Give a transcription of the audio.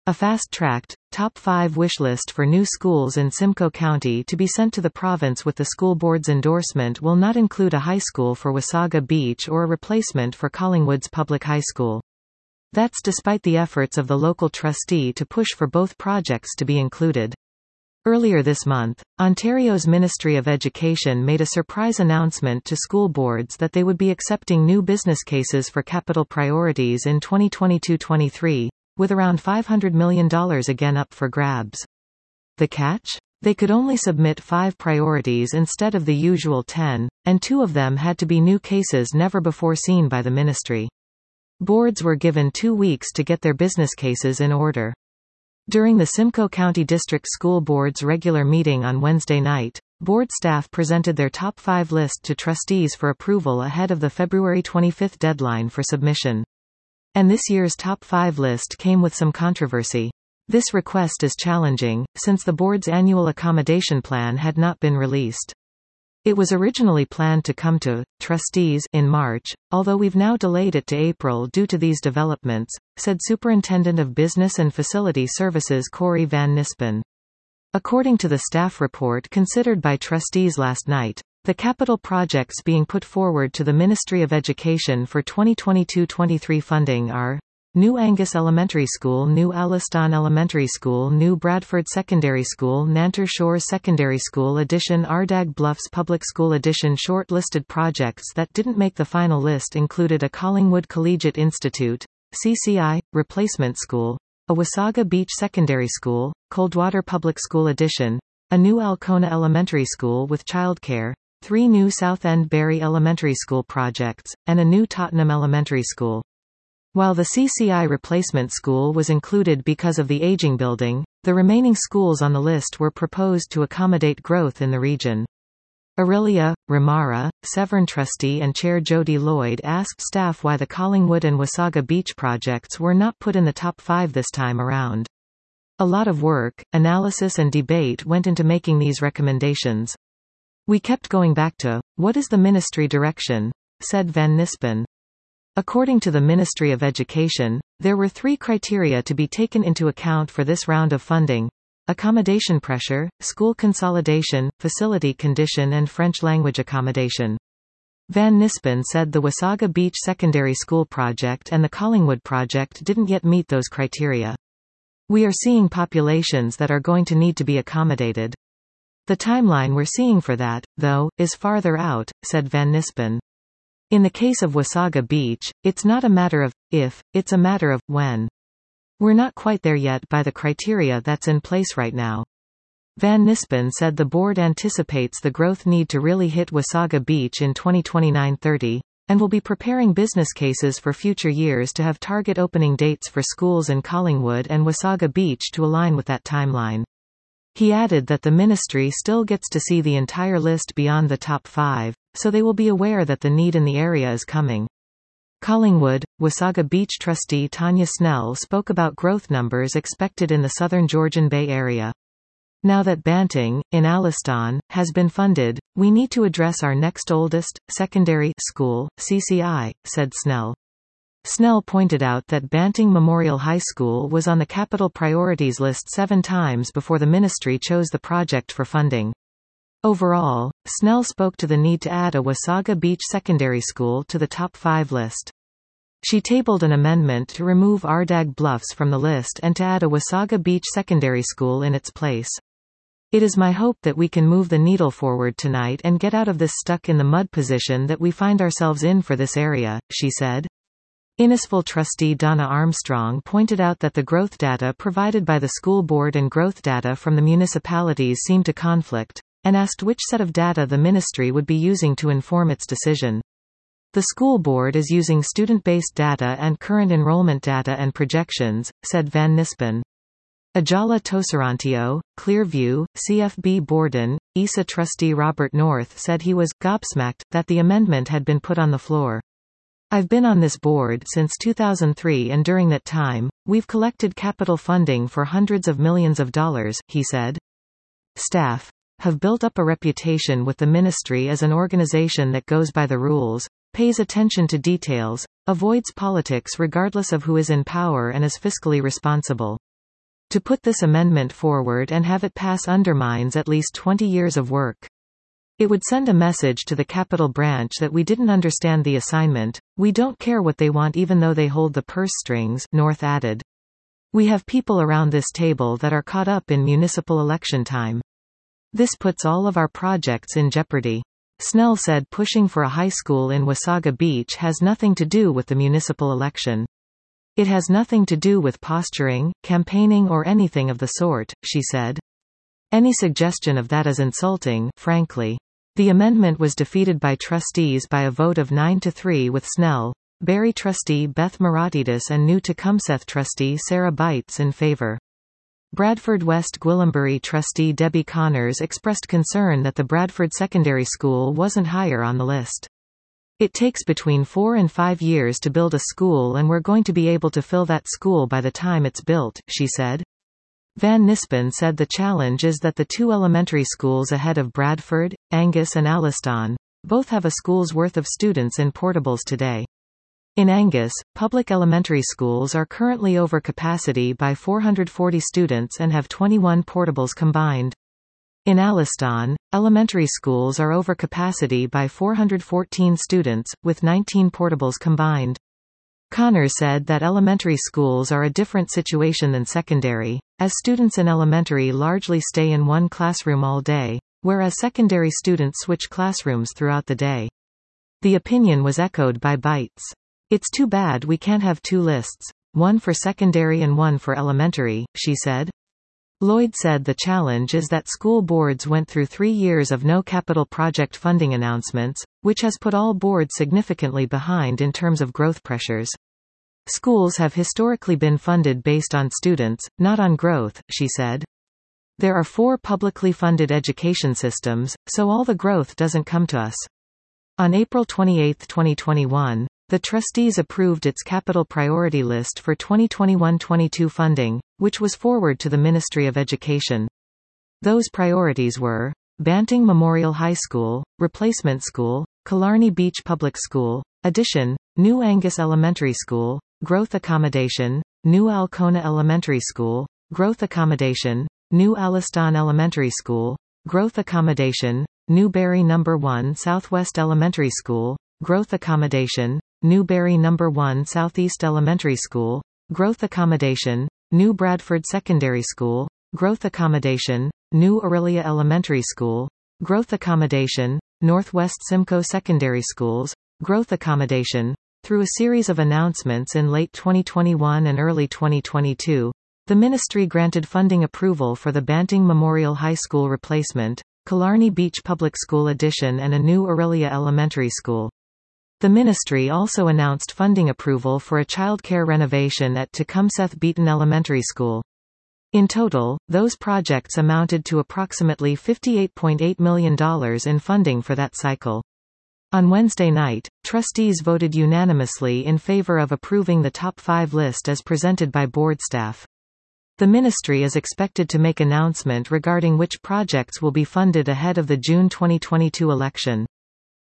A fast-tracked, top 5 wish list for new schools in Simcoe County to be sent to the province with the school board's endorsement will not include a high school for Wasaga Beach or a replacement for Collingwood's public high school. That's despite the efforts of the local trustee to push for both projects to be included. Earlier this month, Ontario's Ministry of Education made a surprise announcement to school boards that they would be accepting new business cases for capital priorities in 2022-23, with around $500 million again up for grabs. The catch? They could only submit 5 priorities instead of the usual 10, and 2 of them had to be new cases never before seen by the ministry. Boards were given 2 weeks to get their business cases in order. During the Simcoe County District School Board's regular meeting on Wednesday night, board staff presented their top 5 list to trustees for approval ahead of the February 25 deadline for submission. And this year's top 5 list came with some controversy. This request is challenging, since the board's annual accommodation plan had not been released. It was originally planned to come to trustees in March, although we've now delayed it to April due to these developments, said Superintendent of Business and Facility Services Corey Van Nispen. According to the staff report considered by trustees last night, the capital projects being put forward to the Ministry of Education for 2022-23 funding are New Angus Elementary School, New Alliston Elementary School, New Bradford Secondary School, Nanter Shores Secondary School Addition, Ardag Bluffs Public School Addition. Short-listed projects that didn't make the final list included a Collingwood Collegiate Institute, CCI, Replacement School, a Wasaga Beach Secondary School, Coldwater Public School Addition, a new Alcona Elementary School with childcare, 3 new South End Barrie Elementary School projects, and a new Tottenham Elementary School. While the CCI replacement school was included because of the aging building, the remaining schools on the list were proposed to accommodate growth in the region. Aurelia Ramara, Severn trustee and chair Jody Lloyd asked staff why the Collingwood and Wasaga Beach projects were not put in the top 5 this time around. A lot of work, analysis and debate went into making these recommendations. We kept going back to, what is the ministry direction? Said Van Nispen. According to the Ministry of Education, there were 3 criteria to be taken into account for this round of funding: accommodation pressure, school consolidation, facility condition and French language accommodation. Van Nispen said the Wasaga Beach Secondary School project and the Collingwood project didn't yet meet those criteria. We are seeing populations that are going to need to be accommodated. The timeline we're seeing for that, though, is farther out, said Van Nispen. In the case of Wasaga Beach, it's not a matter of if, it's a matter of when. We're not quite there yet by the criteria that's in place right now. Van Nispen said the board anticipates the growth need to really hit Wasaga Beach in 2029-30, and will be preparing business cases for future years to have target opening dates for schools in Collingwood and Wasaga Beach to align with that timeline. He added that the ministry still gets to see the entire list beyond the top 5, so they will be aware that the need in the area is coming. Collingwood, Wasaga Beach trustee Tanya Snell spoke about growth numbers expected in the southern Georgian Bay area. Now that Banting, in Alliston, has been funded, we need to address our next oldest, secondary school, CCI, said Snell. Snell pointed out that Banting Memorial High School was on the capital priorities list 7 times before the ministry chose the project for funding. Overall, Snell spoke to the need to add a Wasaga Beach Secondary School to the top 5 list. She tabled an amendment to remove Ardag Bluffs from the list and to add a Wasaga Beach Secondary School in its place. It is my hope that we can move the needle forward tonight and get out of this stuck in the mud position that we find ourselves in for this area, she said. Innisfil trustee Donna Armstrong pointed out that the growth data provided by the school board and growth data from the municipalities seem to conflict, and asked which set of data the ministry would be using to inform its decision. The school board is using student-based data and current enrollment data and projections, said Van Nispen. Ajala Tosarantio, Clearview, CFB Borden, ISA trustee Robert North said he was gobsmacked that the amendment had been put on the floor. I've been on this board since 2003 and during that time, we've collected capital funding for hundreds of millions of dollars, he said. Staff have built up a reputation with the ministry as an organization that goes by the rules, pays attention to details, avoids politics regardless of who is in power and is fiscally responsible. To put this amendment forward and have it pass undermines at least 20 years of work. It would send a message to the Capitol branch that we didn't understand the assignment. We don't care what they want even though they hold the purse strings, North added. We have people around this table that are caught up in municipal election time. This puts all of our projects in jeopardy. Snell said pushing for a high school in Wasaga Beach has nothing to do with the municipal election. It has nothing to do with posturing, campaigning or anything of the sort, she said. Any suggestion of that is insulting, frankly. The amendment was defeated by trustees by a vote of 9-3 with Snell, Barry trustee Beth Maratidis and New Tecumseth trustee Sarah Bites in favor. Bradford West Gwillimbury trustee Debbie Connors expressed concern that the Bradford Secondary School wasn't higher on the list. It takes between 4 and 5 years to build a school and we're going to be able to fill that school by the time it's built, she said. Van Nispen said the challenge is that the two elementary schools ahead of Bradford, Angus and Alliston, both have a school's worth of students in portables today. In Angus, public elementary schools are currently over capacity by 440 students and have 21 portables combined. In Alliston, elementary schools are over capacity by 414 students, with 19 portables combined. Connors said that elementary schools are a different situation than secondary, as students in elementary largely stay in one classroom all day, whereas secondary students switch classrooms throughout the day. The opinion was echoed by Bites. It's too bad we can't have two lists, one for secondary and one for elementary, she said. Lloyd said the challenge is that school boards went through 3 years of no capital project funding announcements, which has put all boards significantly behind in terms of growth pressures. Schools have historically been funded based on students, not on growth, she said. There are 4 publicly funded education systems, so all the growth doesn't come to us. On April 28, 2021, the trustees approved its capital priority list for 2021-22 funding, which was forwarded to the Ministry of Education. Those priorities were Banting Memorial High School, Replacement School, Killarney Beach Public School, Addition, New Angus Elementary School, Growth Accommodation, New Alcona Elementary School, Growth Accommodation, New Alliston Elementary School, Growth Accommodation, New Barry No. 1 Southwest Elementary School, Growth Accommodation, New Barry No. 1 Southeast Elementary School, Growth Accommodation, New Bradford Secondary School, Growth Accommodation, New Aurelia Elementary School, Growth Accommodation, Northwest Simcoe Secondary Schools, Growth Accommodation. Through a series of announcements in late 2021 and early 2022, the ministry granted funding approval for the Banting Memorial High School replacement, Killarney Beach Public School addition and a new Aurelia Elementary School. The ministry also announced funding approval for a childcare renovation at Tecumseth Beaton Elementary School. In total, those projects amounted to approximately $58.8 million in funding for that cycle. On Wednesday night, trustees voted unanimously in favor of approving the top 5 list as presented by board staff. The ministry is expected to make announcement regarding which projects will be funded ahead of the June 2022 election.